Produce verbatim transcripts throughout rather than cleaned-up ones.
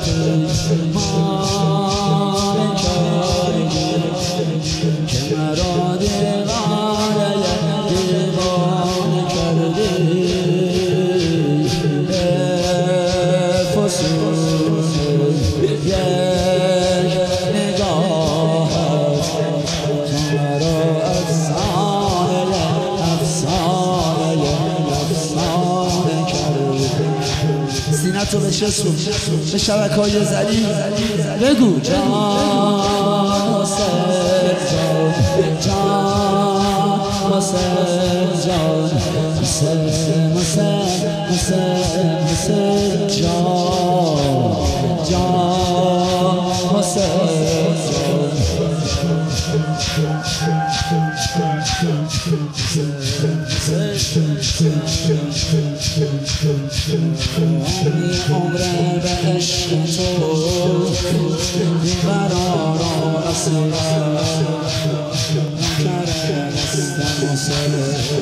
پیمان کردی که مرا دیوانه دیوانه کردی فسون یک نگاهت تو مرا افسانه افسانه افسانه کردی. سینتو بچسبون به شبکه‌های ذلیل بگو جان حسین جان جان حسین جان حسین حسین حسین حسین جان جان حسین عمرم به عشق تو بیقرار و اسیر نکره دستم و سر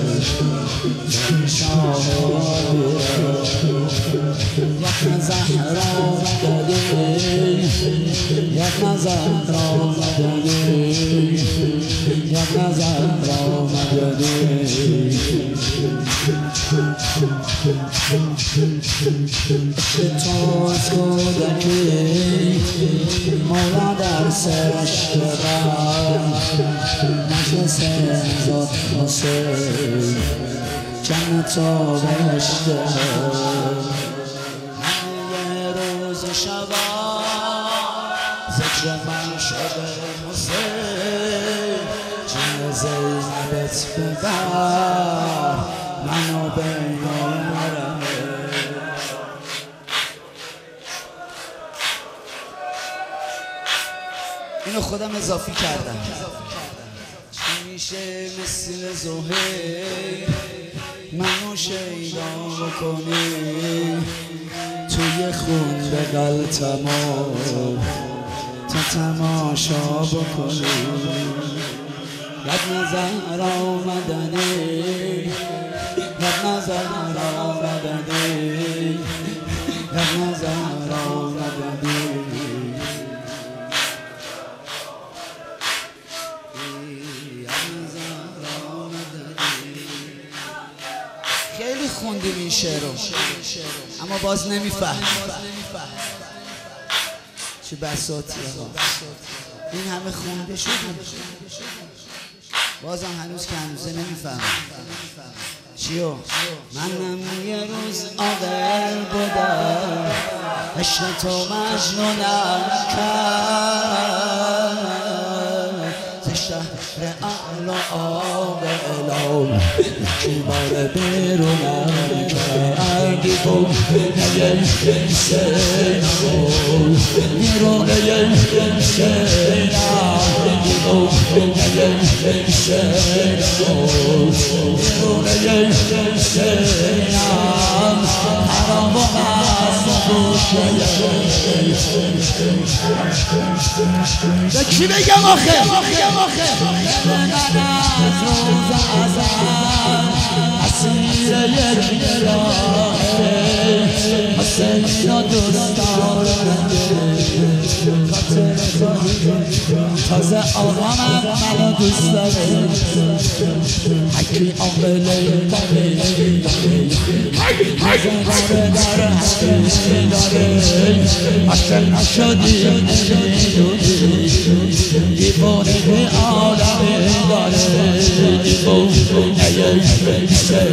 شاهدی یک نظر آمدنی یک نظر آمدنی یک نظر آمدنی تو از کودکی مولا در سرش برم نشسته زاد حسین جنت و بهشته یه روز شبا ذکر من شده حسین جون زینبت ببر منو بین عمرمه. اینو خودم اضافی کردم. چی میشه مثل زهیر منو شیدا بکنی توی خون به قلتمو تا تماشا بکنی یک نظر آمدنی یک نظر آمدنی یک نظر آمدنی خیلی خوندیم این شعر رو اما باز نمیفهم چه بساطیه ها. این همه خونده شده بازم هنوز که هنوزه نمیفهم چیو. منم یه روز عاقل بودم عشق تو مجنونم کرد ز شهر اعلی عاقلان یکی بار بیرونم کردی بود یک سینم بیرون یک سینم بود یک سینم بیرون یک سینم حرام و به کی بگم آخه من از روز ازل اسیر یک نگاهه حسین و دوست دارم تازه آقامم منو دوست داره حکی عاقله داره زنگاره داره حکی داره عاشق نشدی نمیدونی دیوانه به عالمه داره دیوانه یک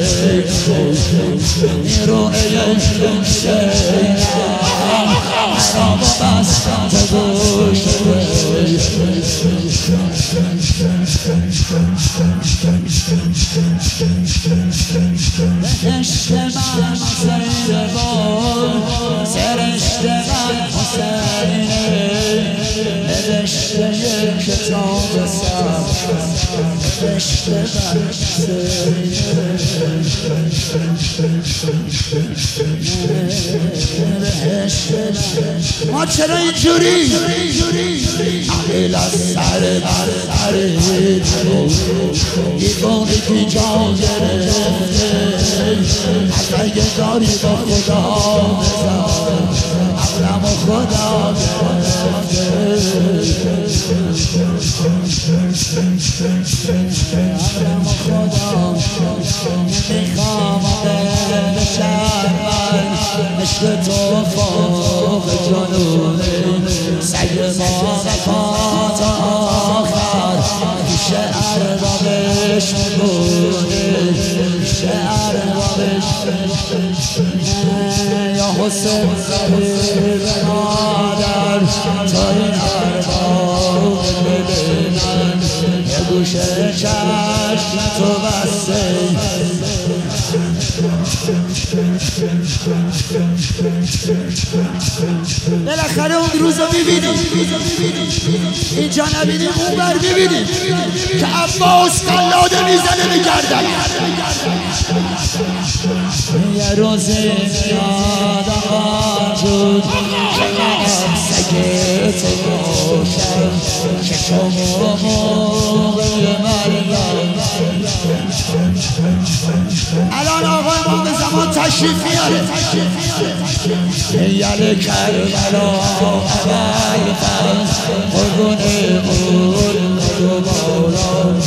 میرونه یک سینم حرام و بستم به گوشه بهشت من حسینه بود سرشت من حسینه نوشته یک کتاب سر بهشت من حسینه. ما چرا اینجوری عقیل از سر بر سر دیوانه که جا گرفته از اگه داری با خدا بزن عقلم و خدا عشق تو فوق جنونه سگ ما وفات آخر شعر روش میگونه شعر روش یا حسین زهیر مادر تا این ارباب دل من یه گوشه چشم تو بسته بالاخره اون روزو میبینیم اینجا نبینیم اون بر میبینیم که عباس قلاده میزنه به گردن یه روزی میاد آقا جون که من سگه تو باشم که شما موقع مریم الان آقا امام زمان تشریف میاره یل کربلا اول فرز قربون قربون و بالا